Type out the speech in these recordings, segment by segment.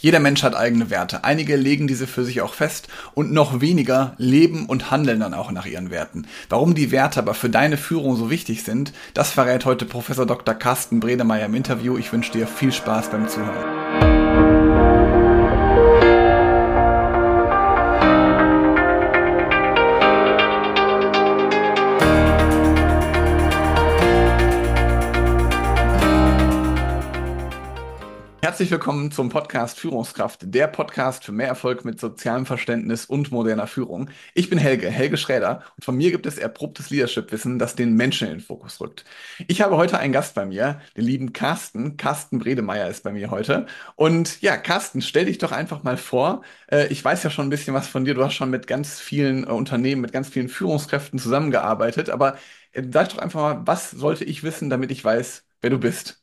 Jeder Mensch hat eigene Werte. Einige legen diese für sich auch fest und noch weniger leben und handeln dann auch nach ihren Werten. Warum die Werte aber für deine Führung so wichtig sind, das verrät heute Professor Dr. Carsten Bredemeyer im Interview. Ich wünsche dir viel Spaß beim Zuhören. Herzlich willkommen zum Podcast Führungskraft, der Podcast für mehr Erfolg mit sozialem Verständnis und moderner Führung. Ich bin Helge Schräder, und von mir gibt es erprobtes Leadership-Wissen, das den Menschen in den Fokus rückt. Ich habe heute einen Gast bei mir, den lieben Carsten. Carsten Bredemeyer ist bei mir heute. Und ja, Carsten, stell dich doch einfach mal vor. Ich weiß ja schon ein bisschen was von dir. Du hast schon mit ganz vielen Unternehmen, mit ganz vielen Führungskräften zusammengearbeitet. Aber sag doch einfach mal, was sollte ich wissen, damit ich weiß, wer du bist?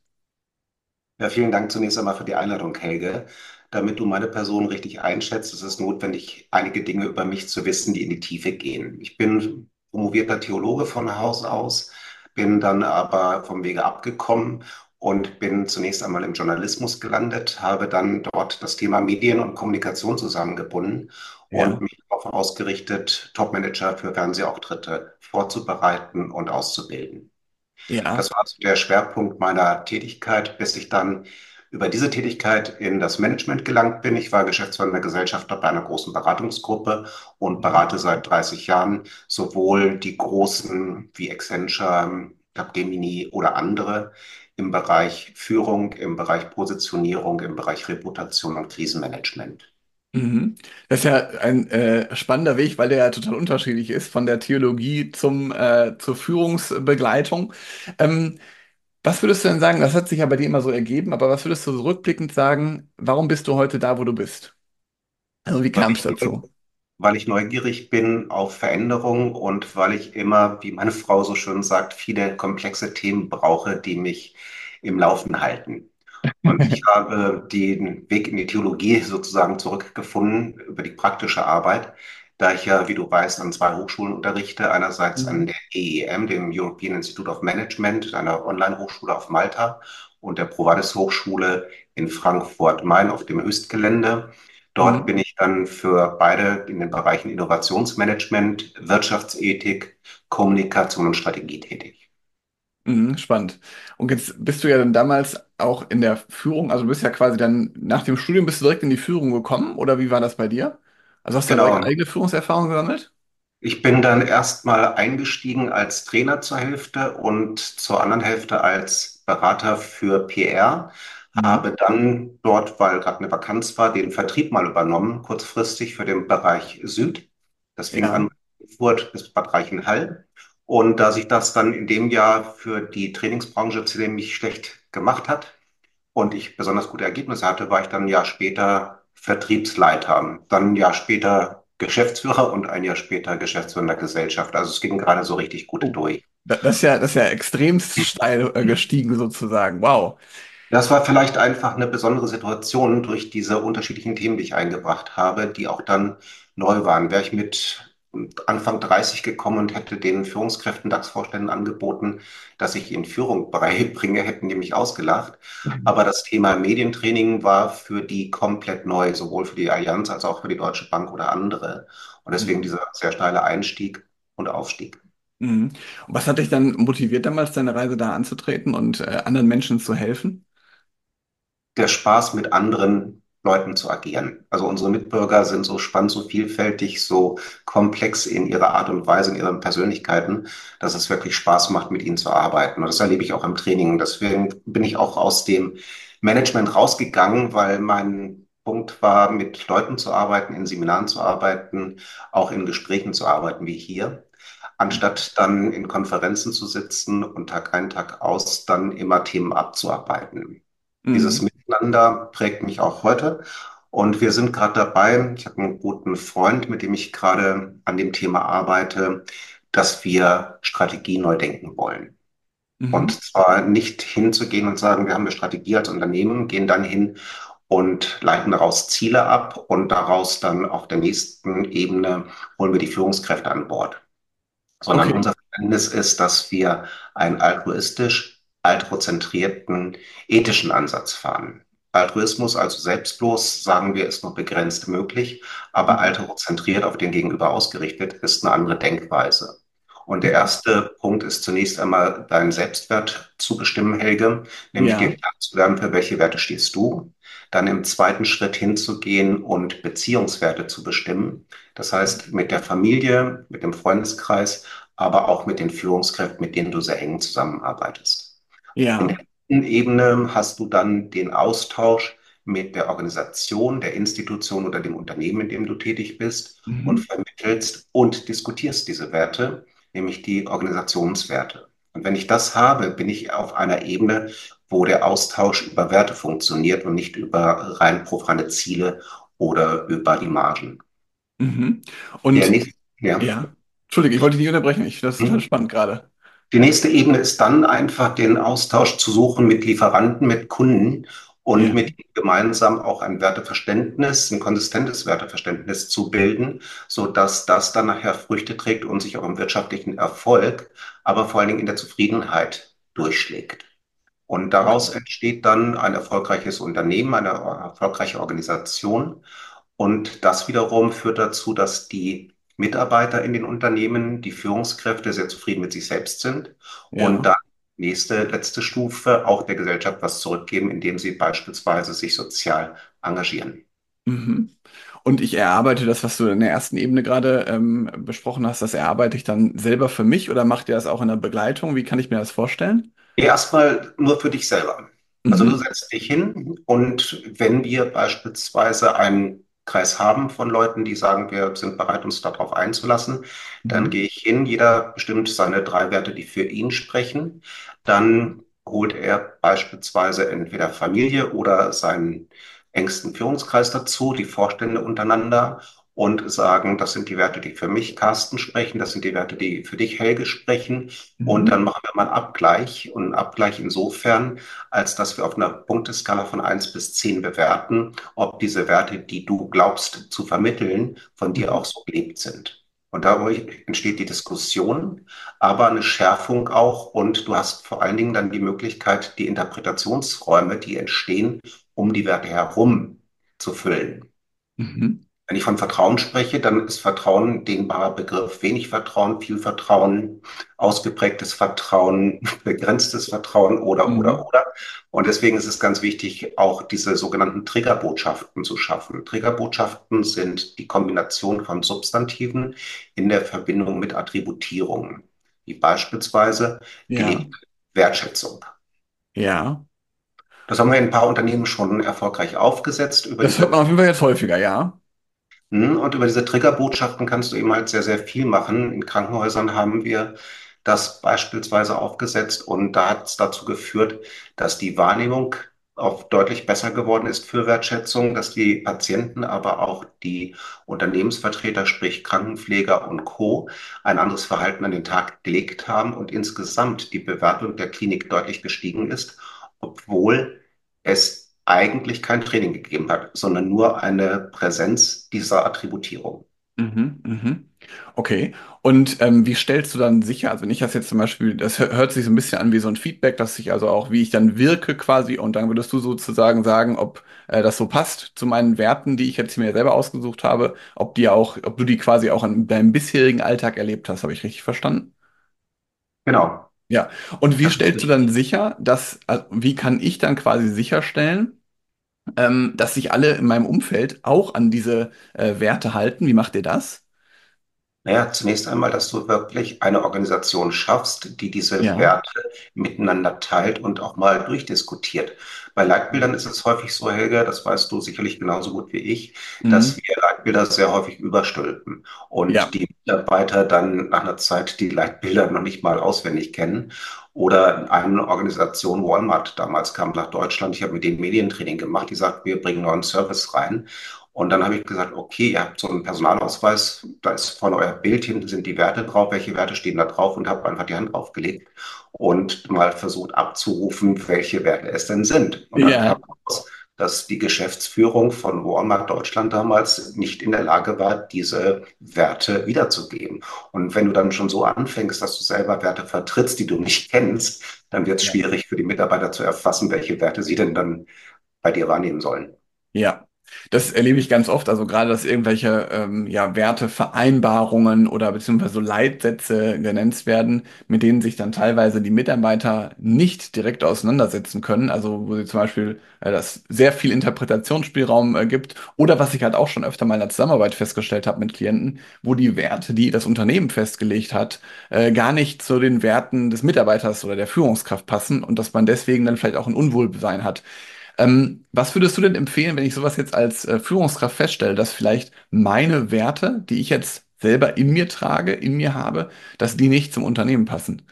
Ja, vielen Dank zunächst einmal für die Einladung, Helge. Damit du meine Person richtig einschätzt, ist es notwendig, einige Dinge über mich zu wissen, die in die Tiefe gehen. Ich bin promovierter Theologe von Haus aus, bin dann aber vom Wege abgekommen und bin zunächst einmal im Journalismus gelandet, habe dann dort das Thema Medien und Kommunikation zusammengebunden und Ja. mich darauf ausgerichtet, Topmanager für Fernsehauftritte vorzubereiten und auszubilden. Ja. Das war so der Schwerpunkt meiner Tätigkeit, bis ich dann über diese Tätigkeit in das Management gelangt bin. Ich war geschäftsführender Gesellschafter bei einer großen Beratungsgruppe und Mhm. berate seit 30 Jahren sowohl die großen wie Accenture, Capgemini oder andere im Bereich Führung, im Bereich Positionierung, im Bereich Reputation und Krisenmanagement. Mhm. Das ist ja ein spannender Weg, weil der ja total unterschiedlich ist von der Theologie zur Führungsbegleitung. Ähm, Was würdest du denn sagen, das hat sich ja bei dir immer so ergeben, aber was würdest du so rückblickend sagen, warum bist du heute da, wo du bist? Also wie Weil kam es ich, dazu? weil ich neugierig bin auf Veränderung und weil ich immer, wie meine Frau so schön sagt, viele komplexe Themen brauche, die mich im Laufen halten. Und ich habe den Weg in die Theologie sozusagen zurückgefunden über die praktische Arbeit, da ich ja, wie du weißt, an zwei Hochschulen unterrichte. Einerseits an Mhm. der EEM, dem European Institute of Management, einer Online-Hochschule auf Malta, und der Provadis Hochschule in Frankfurt-Main auf dem Höchstgelände. Dort Mhm. bin ich dann für beide in den Bereichen Innovationsmanagement, Wirtschaftsethik, Kommunikation und Strategie tätig. Mhm. Spannend. Und jetzt bist du ja dann damals auch in der Führung, also du bist ja quasi dann nach dem Studium bist du direkt in die Führung gekommen, oder wie war das bei dir? Also hast du direkt Genau. eigene Führungserfahrung gesammelt? Ich bin dann erstmal eingestiegen als Trainer zur Hälfte und zur anderen Hälfte als Berater für PR. Mhm. Habe dann dort, weil gerade eine Vakanz war, den Vertrieb mal übernommen, kurzfristig für den Bereich Süd. Das fing an Ja. mit Frankfurt bis Bad Reichenhall. Und da sich das dann in dem Jahr für die Trainingsbranche ziemlich schlecht gemacht hat, und ich besonders gute Ergebnisse hatte, war ich dann ein Jahr später Vertriebsleiter, dann ein Jahr später Geschäftsführer und ein Jahr später Geschäftsführer der Gesellschaft. Also es ging gerade so richtig gut Oh. durch. Das ist ja extremst steil gestiegen sozusagen. Wow. Das war vielleicht einfach eine besondere Situation durch diese unterschiedlichen Themen, die ich eingebracht habe, die auch dann neu waren. Wäre ich mit Anfang 30 gekommen und hätte den Führungskräften, DAX-Vorständen angeboten, dass ich in Führung beibringe, hätten die mich ausgelacht. Aber das Thema Medientraining war für die komplett neu, sowohl für die Allianz als auch für die Deutsche Bank oder andere. Und deswegen Mhm. dieser sehr steile Einstieg und Aufstieg. Mhm. Und was hat dich dann motiviert, damals deine Reise da anzutreten und anderen Menschen zu helfen? Der Spaß, mit anderen Leuten zu agieren. Also unsere Mitbürger sind so spannend, so vielfältig, so komplex in ihrer Art und Weise, in ihren Persönlichkeiten, dass es wirklich Spaß macht, mit ihnen zu arbeiten. Und das erlebe ich auch im Training. Deswegen bin ich auch aus dem Management rausgegangen, weil mein Punkt war, mit Leuten zu arbeiten, in Seminaren zu arbeiten, auch in Gesprächen zu arbeiten, wie hier, anstatt dann in Konferenzen zu sitzen und Tag ein, Tag aus dann immer Themen abzuarbeiten. Dieses Mhm. Miteinander prägt mich auch heute. Und wir sind gerade dabei, ich habe einen guten Freund, mit dem ich gerade an dem Thema arbeite, dass wir Strategie neu denken wollen. Und Mhm. zwar nicht hinzugehen und sagen, wir haben eine Strategie als Unternehmen, gehen dann hin und leiten daraus Ziele ab und daraus dann auf der nächsten Ebene holen wir die Führungskräfte an Bord. Sondern Okay. unser Verständnis ist, dass wir einen altruistisch, altrozentrierten, ethischen Ansatz fahren. Altruismus, also selbstlos, sagen wir, ist nur begrenzt möglich, aber Mhm. alterozentriert auf den Gegenüber ausgerichtet ist eine andere Denkweise. Und der Mhm. erste Punkt ist zunächst einmal deinen Selbstwert zu bestimmen, Helge, nämlich dir Ja, klar zu werden, für welche Werte stehst du. Dann im zweiten Schritt hinzugehen und Beziehungswerte zu bestimmen. Das heißt, mit der Familie, mit dem Freundeskreis, aber auch mit den Führungskräften, mit denen du sehr eng zusammenarbeitest. In der ja. dritten Ebene hast du dann den Austausch mit der Organisation, der Institution oder dem Unternehmen, in dem du tätig bist und Mhm. vermittelst und diskutierst diese Werte, nämlich die Organisationswerte. Und wenn ich das habe, bin ich auf einer Ebene, wo der Austausch über Werte funktioniert und nicht über rein profane Ziele oder über die Margen. Mhm. Der Und nächste, ja. ja, Entschuldige, ich wollte dich nicht unterbrechen. Das ist total Hm? spannend gerade. Die nächste Ebene ist dann einfach den Austausch zu suchen mit Lieferanten, mit Kunden und Ja. mit ihnen gemeinsam auch ein Werteverständnis, ein konsistentes Werteverständnis zu bilden, so dass das dann nachher Früchte trägt und sich auch im wirtschaftlichen Erfolg, aber vor allen Dingen in der Zufriedenheit durchschlägt. Und daraus Okay. entsteht dann ein erfolgreiches Unternehmen, eine erfolgreiche Organisation. Und das wiederum führt dazu, dass die Mitarbeiter in den Unternehmen, die Führungskräfte sehr zufrieden mit sich selbst sind und Ja. dann letzte Stufe auch der Gesellschaft was zurückgeben, indem sie beispielsweise sich sozial engagieren. Mhm. Und ich erarbeite das, was du in der ersten Ebene gerade besprochen hast, das erarbeite ich dann selber für mich oder macht ihr das auch in der Begleitung? Wie kann ich mir das vorstellen? Erstmal nur für dich selber. Also du Mhm. setzt dich hin und wenn wir beispielsweise einen Kreis haben von Leuten, die sagen, wir sind bereit, uns darauf einzulassen, dann Mhm. gehe ich hin, jeder bestimmt seine drei Werte, die für ihn sprechen. Dann holt er beispielsweise entweder Familie oder seinen engsten Führungskreis dazu, die Vorstände untereinander und sagen, das sind die Werte, die für mich, Carsten, sprechen, das sind die Werte, die für dich, Helge, sprechen. Und Mhm. dann machen wir mal einen Abgleich. Und einen Abgleich insofern, als dass wir auf einer Punkteskala von 1 bis 10 bewerten, ob diese Werte, die du glaubst zu vermitteln, von dir Mhm. auch so gelebt sind. Und dadurch entsteht die Diskussion, aber eine Schärfung auch. Und du hast vor allen Dingen dann die Möglichkeit, die Interpretationsräume, die entstehen, um die Werte herum zu füllen. Mhm. Wenn ich von Vertrauen spreche, dann ist Vertrauen ein dehnbarer Begriff. Wenig Vertrauen, viel Vertrauen, ausgeprägtes Vertrauen, begrenztes Vertrauen Mhm. oder. Und deswegen ist es ganz wichtig, auch diese sogenannten Triggerbotschaften zu schaffen. Triggerbotschaften sind die Kombination von Substantiven in der Verbindung mit Attributierungen, wie beispielsweise Ja. gelebte Wertschätzung. Ja. Das haben wir in ein paar Unternehmen schon erfolgreich aufgesetzt über Das hört diese. man auf jeden Fall jetzt häufiger, ja. Und über diese Triggerbotschaften kannst du eben halt sehr, sehr viel machen. In Krankenhäusern haben wir das beispielsweise aufgesetzt und da hat es dazu geführt, dass die Wahrnehmung auch deutlich besser geworden ist für Wertschätzung, dass die Patienten, aber auch die Unternehmensvertreter, sprich Krankenpfleger und Co., ein anderes Verhalten an den Tag gelegt haben und insgesamt die Bewertung der Klinik deutlich gestiegen ist, obwohl es eigentlich kein Training gegeben hat, sondern nur eine Präsenz dieser Attributierung. Mhm, mhm. Okay. Und wie stellst du dann sicher, also wenn ich das jetzt zum Beispiel, das hört sich so ein bisschen an wie so ein Feedback, dass ich also auch, wie ich dann wirke quasi, und dann würdest du sozusagen sagen, ob das so passt zu meinen Werten, die ich jetzt mir selber ausgesucht habe, ob die auch, ob du die quasi auch in deinem bisherigen Alltag erlebt hast, habe ich richtig verstanden? Genau, Ja. Und wie das ist stellst du dann richtig. sicher, dass, also wie kann ich dann quasi sicherstellen, dass sich alle in meinem Umfeld auch an diese Werte halten? Wie macht ihr das? Naja, zunächst einmal, dass du wirklich eine Organisation schaffst, die diese Ja. Werte miteinander teilt und auch mal durchdiskutiert. Bei Leitbildern ist es häufig so, Helga, das weißt du sicherlich genauso gut wie ich, dass Mhm. wir Leitbilder sehr häufig überstülpen und Ja. die Mitarbeiter dann nach einer Zeit die Leitbilder noch nicht mal auswendig kennen. Oder eine Organisation, Walmart, damals kam nach Deutschland, ich habe mit denen Medientraining gemacht, die sagt, wir bringen neuen Service rein. Und dann habe ich gesagt, okay, ihr habt so einen Personalausweis, da ist vorne euer Bild, hinten sind die Werte drauf, welche Werte stehen da drauf und habe einfach die Hand draufgelegt und mal versucht abzurufen, welche Werte es denn sind. Und dann kam Ja. raus, dass die Geschäftsführung von Walmart Deutschland damals nicht in der Lage war, diese Werte wiederzugeben. Und wenn du dann schon so anfängst, dass du selber Werte vertrittst, die du nicht kennst, dann wird es Ja. schwierig für die Mitarbeiter zu erfassen, welche Werte sie denn dann bei dir wahrnehmen sollen. Ja, das erlebe ich ganz oft. Also gerade, dass irgendwelche ja, Wertevereinbarungen oder beziehungsweise so Leitsätze genannt werden, mit denen sich dann teilweise die Mitarbeiter nicht direkt auseinandersetzen können. Also wo sie zum Beispiel das sehr viel Interpretationsspielraum gibt. Oder was ich halt auch schon öfter mal in der Zusammenarbeit festgestellt habe mit Klienten, wo die Werte, die das Unternehmen festgelegt hat, gar nicht zu den Werten des Mitarbeiters oder der Führungskraft passen und dass man deswegen dann vielleicht auch ein Unwohlsein hat. Was würdest du denn empfehlen, wenn ich sowas jetzt als Führungskraft feststelle, dass vielleicht meine Werte, die ich jetzt selber in mir trage, in mir habe, dass die nicht zum Unternehmen passen?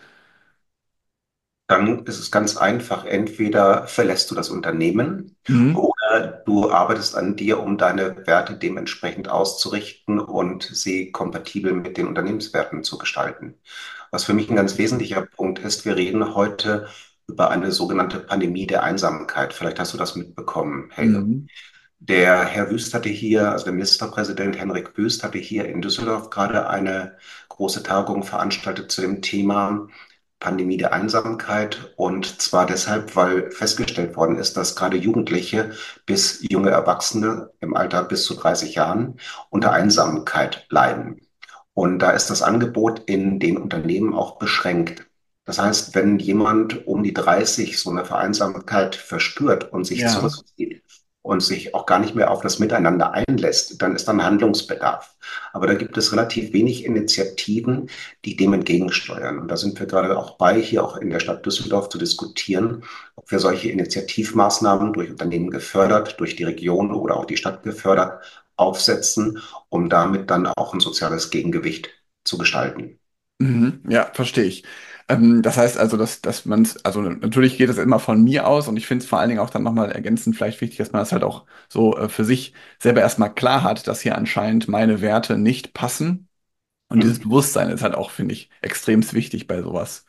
Dann ist es ganz einfach. Entweder verlässt du das Unternehmen Mhm. oder du arbeitest an dir, um deine Werte dementsprechend auszurichten und sie kompatibel mit den Unternehmenswerten zu gestalten. Was für mich ein ganz wesentlicher Punkt ist, wir reden heute über eine sogenannte Pandemie der Einsamkeit. Vielleicht hast du das mitbekommen, Helge. Mhm. Der Herr Wüst hatte hier, also der Ministerpräsident Henrik Wüst hatte hier in Düsseldorf gerade eine große Tagung veranstaltet zu dem Thema Pandemie der Einsamkeit. Und zwar deshalb, weil festgestellt worden ist, dass gerade Jugendliche bis junge Erwachsene im Alter bis zu 30 Jahren unter Einsamkeit leiden. Und da ist das Angebot in den Unternehmen auch beschränkt. Das heißt, wenn jemand um die 30 so eine Vereinsamkeit verspürt und sich Ja. zurückzieht und sich auch gar nicht mehr auf das Miteinander einlässt, dann ist dann Handlungsbedarf. Aber da gibt es relativ wenig Initiativen, die dem entgegensteuern. Und da sind wir gerade auch bei, hier auch in der Stadt Düsseldorf zu diskutieren, ob wir solche Initiativmaßnahmen durch Unternehmen gefördert, durch die Region oder auch die Stadt gefördert aufsetzen, um damit dann auch ein soziales Gegengewicht zu gestalten. Mhm. Ja, verstehe ich. Das heißt also, dass man es, also natürlich geht es immer von mir aus und ich finde es vor allen Dingen auch dann nochmal ergänzend vielleicht wichtig, dass man das halt auch so für sich selber erstmal klar hat, dass hier anscheinend meine Werte nicht passen. Und dieses Mhm. Bewusstsein ist halt auch, finde ich, extremst wichtig bei sowas.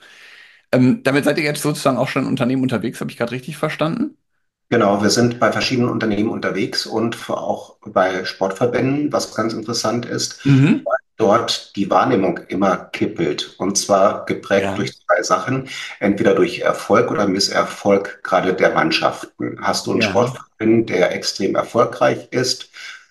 Damit seid ihr jetzt sozusagen auch schon in Unternehmen unterwegs, habe ich gerade richtig verstanden? Genau, wir sind bei verschiedenen Unternehmen unterwegs und auch bei Sportverbänden, was ganz interessant ist, Mhm. weil dort die Wahrnehmung immer kippelt. Und zwar geprägt Ja, durch zwei Sachen, entweder durch Erfolg oder Misserfolg gerade der Mannschaften. Hast du einen ja. Sportverein, der extrem erfolgreich ist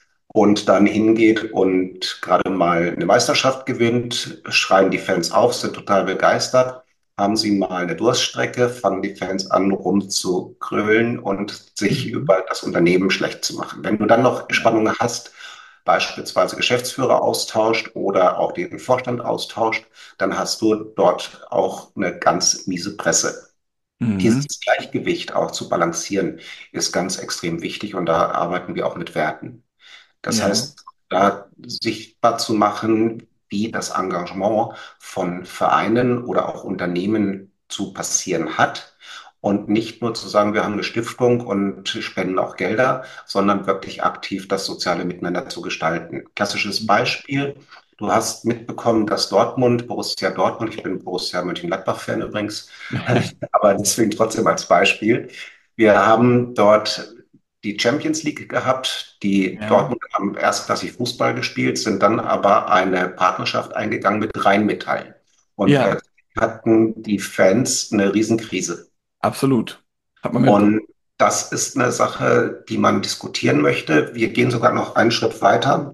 und dann hingeht und gerade mal eine Meisterschaft gewinnt, schreien die Fans auf, sind total begeistert. Haben sie mal eine Durststrecke, fangen die Fans an, rumzugrölen und sich Mhm. über das Unternehmen schlecht zu machen. Wenn du dann noch Ja. Spannungen hast, beispielsweise Geschäftsführer austauscht oder auch den Vorstand austauscht, dann hast du dort auch eine ganz miese Presse. Mhm. Dieses Gleichgewicht auch zu balancieren, ist ganz extrem wichtig und da arbeiten wir auch mit Werten. Das Ja. heißt, da sichtbar zu machen, wie das Engagement von Vereinen oder auch Unternehmen zu passieren hat. Und nicht nur zu sagen, wir haben eine Stiftung und spenden auch Gelder, sondern wirklich aktiv das soziale Miteinander zu gestalten. Klassisches Beispiel. Du hast mitbekommen, dass Borussia Dortmund, ich bin Borussia Mönchengladbach-Fan übrigens, aber deswegen trotzdem als Beispiel. Wir haben dort die Champions League gehabt. Die Ja. Dortmund haben erstklassig Fußball gespielt, sind dann aber eine Partnerschaft eingegangen mit Rheinmetall. Und Ja, plötzlich hatten die Fans eine Riesenkrise. absolut. Hat man mitbekommen. Und das ist eine Sache, die man diskutieren möchte. Wir gehen sogar noch einen Schritt weiter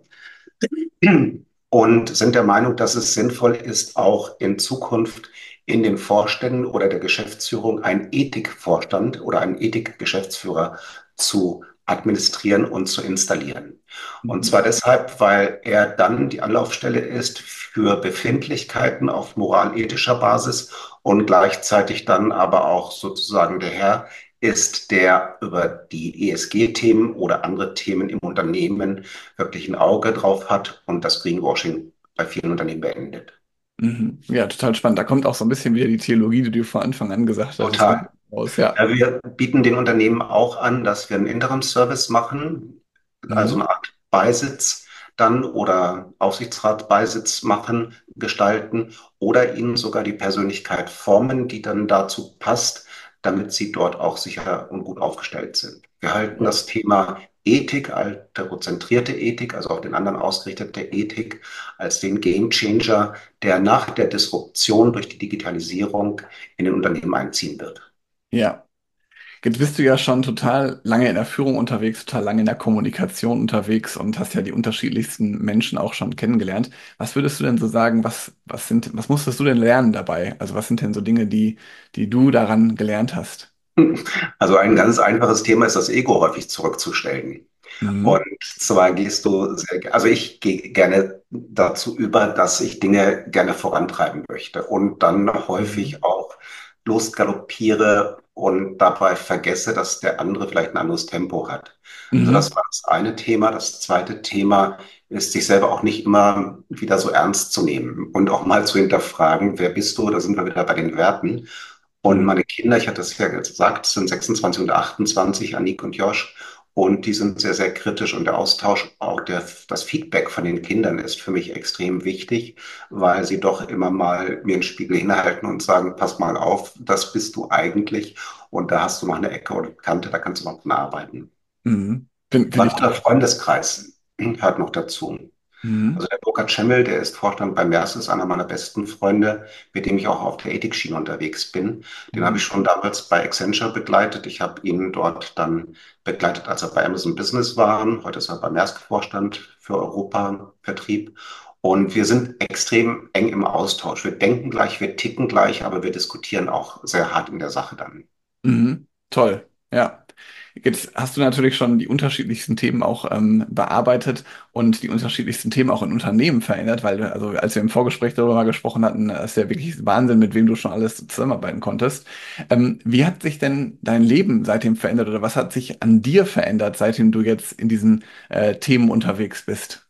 und sind der Meinung, dass es sinnvoll ist, auch in Zukunft in den Vorständen oder der Geschäftsführung einen Ethikvorstand oder einen Ethikgeschäftsführer zu administrieren und zu installieren. Und Mhm. zwar deshalb, weil er dann die Anlaufstelle ist für Befindlichkeiten auf moralethischer Basis und gleichzeitig dann aber auch sozusagen der Herr ist, der über die ESG-Themen oder andere Themen im Unternehmen wirklich ein Auge drauf hat und das Greenwashing bei vielen Unternehmen beendet. Mhm. Ja, total spannend. Da kommt auch so ein bisschen wieder die Theologie, die du vor Anfang an gesagt hattest, Total. raus. Ja. Ja, wir bieten den Unternehmen auch an, dass wir einen Interim-Service machen, also Mhm. eine Art Beisitz dann oder Aufsichtsratsbeisitz machen, gestalten oder ihnen sogar die Persönlichkeit formen, die dann dazu passt, damit sie dort auch sicher und gut aufgestellt sind. Wir halten Ja. das Thema Ethik, alterozentrierte Ethik, also auf den anderen ausgerichtete Ethik, als den Gamechanger, der nach der Disruption durch die Digitalisierung in den Unternehmen einziehen wird. Ja. Jetzt bist du ja schon total lange in der Führung unterwegs, total lange in der Kommunikation unterwegs und hast ja die unterschiedlichsten Menschen auch schon kennengelernt. Was würdest du denn so sagen, was musstest du denn lernen dabei? Also was sind denn so Dinge, die du daran gelernt hast? Also ein ganz einfaches Thema ist das Ego häufig zurückzustellen. Und Mhm. zwar also ich gehe gerne dazu über, dass ich Dinge gerne vorantreiben möchte und dann Mhm. häufig auch losgaloppiere und dabei vergesse, dass der andere vielleicht ein anderes Tempo hat. Also das Mhm. war das eine Thema. Das zweite Thema ist, sich selber auch nicht immer wieder so ernst zu nehmen und auch mal zu hinterfragen, wer bist du? Da sind wir wieder bei den Werten. Und Mhm. meine Kinder, ich hatte es ja gesagt, sind 26 und 28, Anik und Josh. Und die sind sehr, sehr kritisch und der Austausch, auch das Feedback von den Kindern ist für mich extrem wichtig, weil sie doch immer mal mir einen Spiegel hinhalten und sagen, pass mal auf, das bist du eigentlich und da hast du noch eine Ecke oder Kante, da kannst du noch dran arbeiten. Mhm. Find Mein ich guter total. Freundeskreis hört noch dazu. Mhm. Also der Burkhard Schemmel, der ist Vorstand bei Merz, ist einer meiner besten Freunde, mit dem ich auch auf der Ethikschiene unterwegs bin. Den habe Mhm. ich schon damals bei Accenture begleitet. Ich habe ihn dort dann begleitet, als er bei Amazon Business war. Heute ist er bei Maersk Vorstand für Europa Vertrieb. Und wir sind extrem eng im Austausch. Wir denken gleich, wir ticken gleich, aber wir diskutieren auch sehr hart in der Sache dann. Mhm. Toll. Ja. Jetzt hast du natürlich schon die unterschiedlichsten Themen auch bearbeitet und die unterschiedlichsten Themen auch in Unternehmen verändert, weil, also als wir im Vorgespräch darüber mal gesprochen hatten, ist ja wirklich Wahnsinn, mit wem du schon alles zusammenarbeiten konntest. Wie hat sich denn dein Leben seitdem verändert oder was hat sich an dir verändert, seitdem du jetzt in diesen Themen unterwegs bist?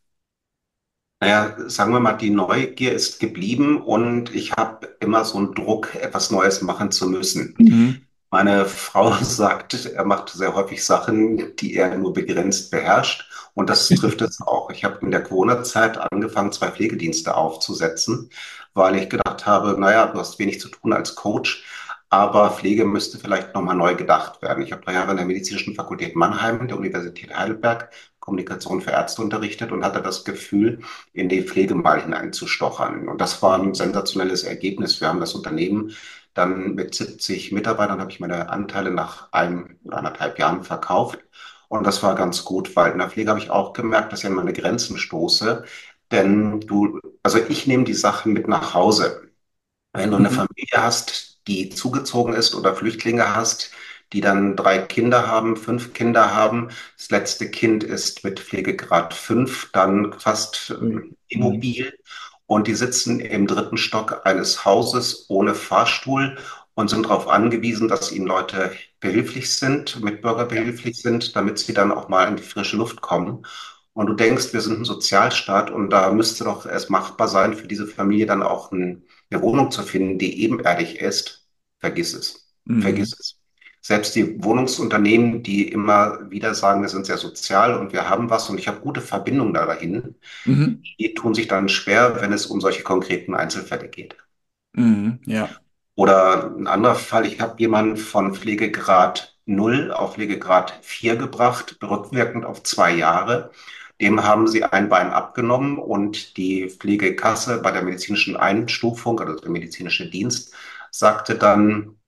Naja, sagen wir mal, die Neugier ist geblieben und ich habe immer so einen Druck, etwas Neues machen zu müssen. Mhm. Meine Frau sagt, er macht sehr häufig Sachen, die er nur begrenzt beherrscht. Und das trifft es auch. Ich habe in der Corona-Zeit angefangen, 2 Pflegedienste aufzusetzen, weil ich gedacht habe, naja, du hast wenig zu tun als Coach, aber Pflege müsste vielleicht nochmal neu gedacht werden. Ich habe 3 Jahre an der Medizinischen Fakultät Mannheim der Universität Heidelberg Kommunikation für Ärzte unterrichtet und hatte das Gefühl, in die Pflege mal hineinzustochern. Und das war ein sensationelles Ergebnis. Wir haben das Unternehmen dann mit 70 Mitarbeitern habe ich meine Anteile nach 1 oder 1,5 Jahren verkauft. Und das war ganz gut, weil in der Pflege habe ich auch gemerkt, dass ich an meine Grenzen stoße. Denn also ich nehme die Sachen mit nach Hause. Wenn du eine Mhm. Familie hast, die zugezogen ist oder Flüchtlinge hast, die dann 3 Kinder haben, 5 Kinder haben, das letzte Kind ist mit Pflegegrad 5 dann fast Ui. Mhm. immobil und die sitzen im 3. Stock eines Hauses ohne Fahrstuhl und sind darauf angewiesen, dass ihnen Leute behilflich sind, Mitbürger Ja. behilflich sind, damit sie dann auch mal in die frische Luft kommen. Und du denkst, wir sind ein Sozialstaat und da müsste doch es machbar sein, für diese Familie dann auch eine Wohnung zu finden, die ebenerdig ist. Vergiss es. Mhm. Vergiss es. Selbst die Wohnungsunternehmen, die immer wieder sagen, wir sind sehr sozial und wir haben was und ich habe gute Verbindungen da dahin, Mhm. die tun sich dann schwer, wenn es um solche konkreten Einzelfälle geht. Mhm. Ja. Oder ein anderer Fall, ich habe jemanden von Pflegegrad 0 auf Pflegegrad 4 gebracht, rückwirkend auf 2 Jahre. Dem haben sie ein Bein abgenommen und die Pflegekasse bei der medizinischen Einstufung, also der medizinische Dienst, sagte dann,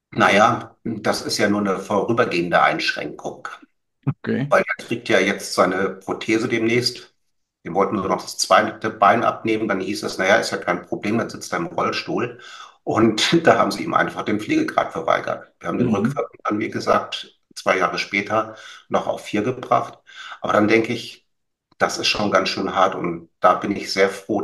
naja, das ist ja nur eine vorübergehende Einschränkung. Okay. Weil er kriegt ja jetzt seine Prothese demnächst. Wir wollten nur noch das zweite Bein abnehmen. Dann hieß es, naja, ist ja kein Problem, dann sitzt er im Rollstuhl. Und da haben sie ihm einfach den Pflegegrad verweigert. Wir haben den Mhm. rückwirkend dann, wie gesagt, 2 Jahre später noch auf 4 gebracht. Aber dann denke ich, das ist schon ganz schön hart. Und da bin ich sehr froh,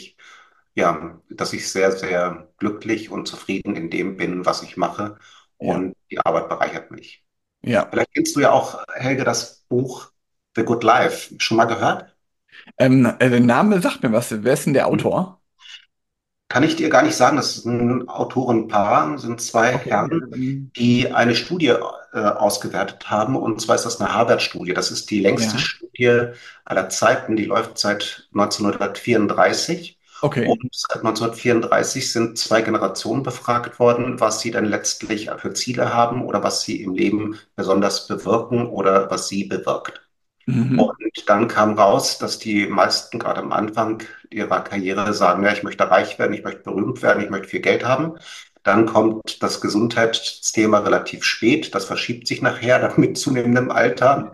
dass ich sehr, sehr glücklich und zufrieden in dem bin, was ich mache. Ja. Und die Arbeit bereichert mich. Ja. Vielleicht kennst du ja auch, Helge, das Buch The Good Life. Schon mal gehört? Der Name sagt mir was. Wer ist denn der Hm. Autor? Kann ich dir gar nicht sagen. Das ist ein Autorenpaar, sind 2 Herren, Okay. die eine Studie ausgewertet haben. Und zwar ist das eine Harvard-Studie. Das ist die längste Ja. Studie aller Zeiten. Die läuft seit 1934. Und Okay. seit 1934 sind 2 Generationen befragt worden, was sie dann letztlich für Ziele haben oder was sie im Leben besonders bewirken oder was sie bewirkt. Mhm. Und dann kam raus, dass die meisten gerade am Anfang ihrer Karriere sagen, ja, ich möchte reich werden, ich möchte berühmt werden, ich möchte viel Geld haben. Dann kommt das Gesundheitsthema relativ spät. Das verschiebt sich nachher mit zunehmendem Alter.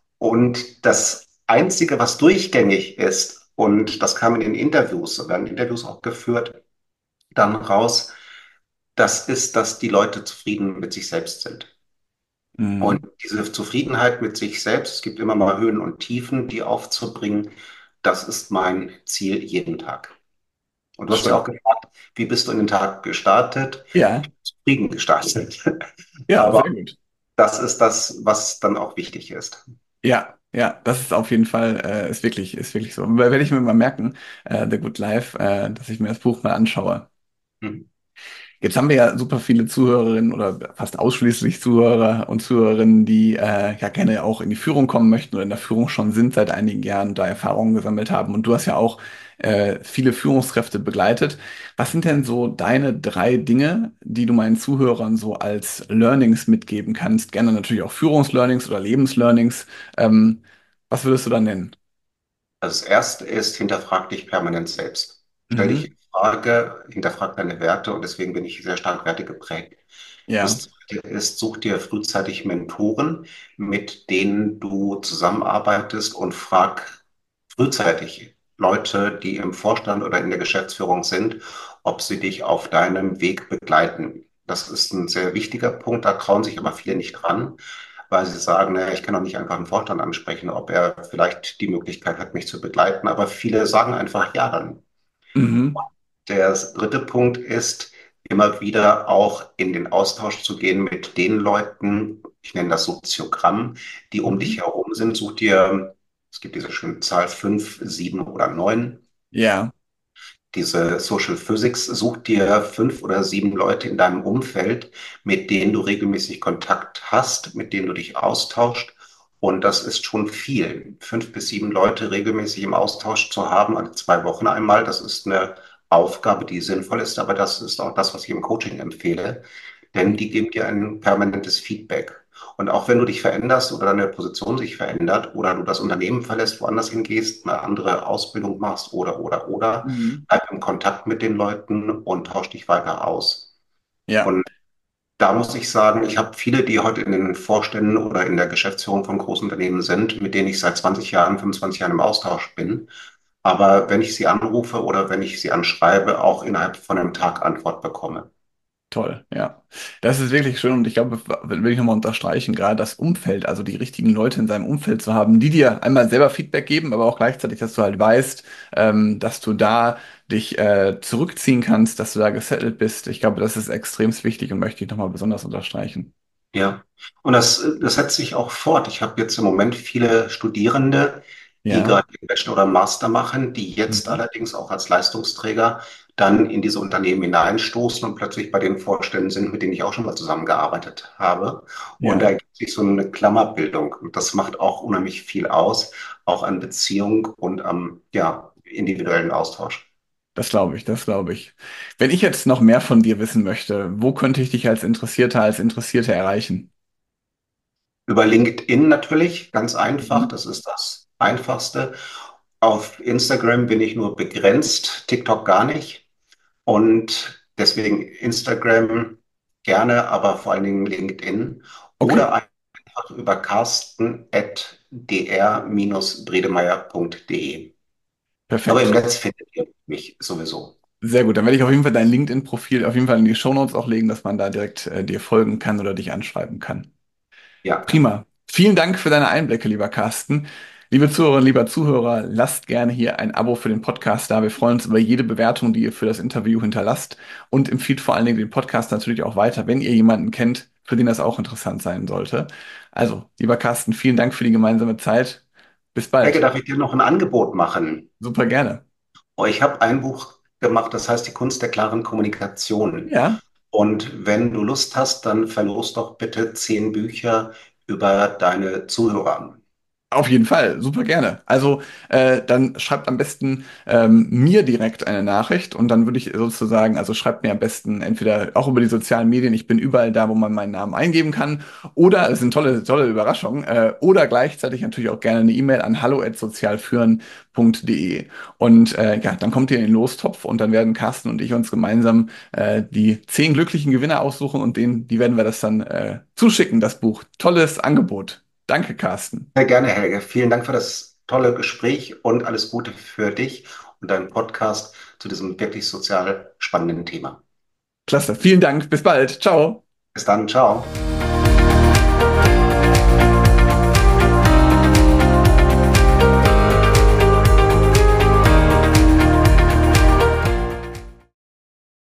Und das Einzige, was durchgängig ist, und das kam in den Interviews, da werden Interviews auch geführt, dann raus, das ist, dass die Leute zufrieden mit sich selbst sind. Und Mhm. diese Zufriedenheit mit sich selbst, es gibt immer mal Höhen und Tiefen, die aufzubringen, das ist mein Ziel jeden Tag. Und du hast ja auch Schön. gefragt, wie bist du in den Tag gestartet? Ja, Zufrieden gestartet. ja, Aber sehr gut. das ist das, was dann auch wichtig ist. Ja, ja, das ist auf jeden Fall, ist wirklich so. Werde ich mir mal merken, The Good Life, dass ich mir das Buch mal anschaue. Mhm. Jetzt haben wir ja super viele Zuhörerinnen oder fast ausschließlich Zuhörer und Zuhörerinnen, die ja gerne auch in die Führung kommen möchten oder in der Führung schon sind seit einigen Jahren, da Erfahrungen gesammelt haben. Und du hast ja auch viele Führungskräfte begleitet. Was sind denn so deine drei Dinge, die du meinen Zuhörern so als Learnings mitgeben kannst? Gerne natürlich auch Führungslearnings oder Lebenslearnings. Ähm, Was würdest du da nennen? Also das erste ist, hinterfrag dich permanent selbst. Stell dich Mhm. in Frage, hinterfrag deine Werte und deswegen bin ich sehr stark wertegeprägt. Ja. Das zweite ist, such dir frühzeitig Mentoren, mit denen du zusammenarbeitest und frag frühzeitig Leute, die im Vorstand oder in der Geschäftsführung sind, ob sie dich auf deinem Weg begleiten. Das ist ein sehr wichtiger Punkt, da trauen sich aber viele nicht dran, weil sie sagen, naja, ich kann doch nicht einfach einen Vorstand ansprechen, ob er vielleicht die Möglichkeit hat, mich zu begleiten. Aber viele sagen einfach ja dann. Mhm. Der dritte Punkt ist, immer wieder auch in den Austausch zu gehen mit den Leuten, ich nenne das Soziogramm, die um dich Mhm. herum sind. Such dir, es gibt diese schöne Zahl 5, 7 oder 9. Ja. Diese Social Physics, such dir 5 oder 7 Leute in deinem Umfeld, mit denen du regelmäßig Kontakt hast, mit denen du dich austauscht. Und das ist schon viel. 5 bis 7 Leute regelmäßig im Austausch zu haben, alle 2 Wochen einmal, das ist eine Aufgabe, die sinnvoll ist, aber das ist auch das, was ich im Coaching empfehle, denn die geben dir ein permanentes Feedback. Und auch wenn du dich veränderst oder deine Position sich verändert oder du das Unternehmen verlässt, woanders hingehst, eine andere Ausbildung machst oder, Mhm. bleib im Kontakt mit den Leuten und tausch dich weiter aus. Ja. Und da muss ich sagen, ich habe viele, die heute in den Vorständen oder in der Geschäftsführung von großen Unternehmen sind, mit denen ich seit 20 Jahren, 25 Jahren im Austausch bin. Aber wenn ich sie anrufe oder wenn ich sie anschreibe, auch innerhalb von einem Tag Antwort bekomme. Toll, ja. Das ist wirklich schön und ich glaube, will ich nochmal unterstreichen, gerade das Umfeld, also die richtigen Leute in seinem Umfeld zu haben, die dir einmal selber Feedback geben, aber auch gleichzeitig, dass du halt weißt, dass du da dich zurückziehen kannst, dass du da gesettelt bist. Ich glaube, das ist extrem wichtig und möchte ich nochmal besonders unterstreichen. Ja, und das setzt sich auch fort. Ich habe jetzt im Moment viele Studierende, die Ja. gerade den Bachelor oder Master machen, die jetzt Mhm. allerdings auch als Leistungsträger dann in diese Unternehmen hineinstoßen und plötzlich bei den Vorständen sind, mit denen ich auch schon mal zusammengearbeitet habe. Und da Ja. ergibt sich so eine Klammerbildung. Und das macht auch unheimlich viel aus, auch an Beziehung und am, ja, individuellen Austausch. Das glaube ich, das glaube ich. Wenn ich jetzt noch mehr von dir wissen möchte, wo könnte ich dich als Interessierte erreichen? Über LinkedIn natürlich, ganz einfach, Mhm. das ist das Einfachste. Auf Instagram bin ich nur begrenzt, TikTok gar nicht. Und deswegen Instagram gerne, aber vor allen Dingen LinkedIn. Okay, Oder einfach über carsten.dr-bredemeier.de. Aber im perfekt. Netz findet ihr mich sowieso. Sehr gut, dann werde ich auf jeden Fall dein LinkedIn-Profil auf jeden Fall in die Shownotes auch legen, dass man da direkt dir folgen kann oder dich anschreiben kann. Ja, Prima. Vielen Dank für deine Einblicke, lieber Carsten. Liebe Zuhörerinnen, lieber Zuhörer, lasst gerne hier ein Abo für den Podcast da. Wir freuen uns über jede Bewertung, die ihr für das Interview hinterlasst und empfiehlt vor allen Dingen den Podcast natürlich auch weiter, wenn ihr jemanden kennt, für den das auch interessant sein sollte. Also, lieber Carsten, vielen Dank für die gemeinsame Zeit. Bis Helge, bald. darf ich dir noch ein Angebot machen? Super gerne. Oh, ich habe ein Buch gemacht, das heißt Die Kunst der klaren Kommunikation. Ja, Und wenn du Lust hast, dann verlos doch bitte 10 Bücher über deine Zuhörer. Auf jeden Fall, super gerne. Also dann schreibt am besten mir direkt eine Nachricht und dann würde ich sozusagen, also schreibt mir am besten entweder auch über die sozialen Medien, ich bin überall da, wo man meinen Namen eingeben kann, oder es sind tolle Überraschungen, oder gleichzeitig natürlich auch gerne eine E-Mail an hallo@sozialführen.de. Und ja, dann kommt ihr in den Lostopf und dann werden Carsten und ich uns gemeinsam die 10 glücklichen Gewinner aussuchen und die werden wir das dann zuschicken, das Buch. Tolles Angebot. Danke, Carsten. Sehr gerne, Helge. Vielen Dank für das tolle Gespräch und alles Gute für dich und deinen Podcast zu diesem wirklich sozial spannenden Thema. Klasse, vielen Dank, bis bald, ciao. Bis dann, ciao.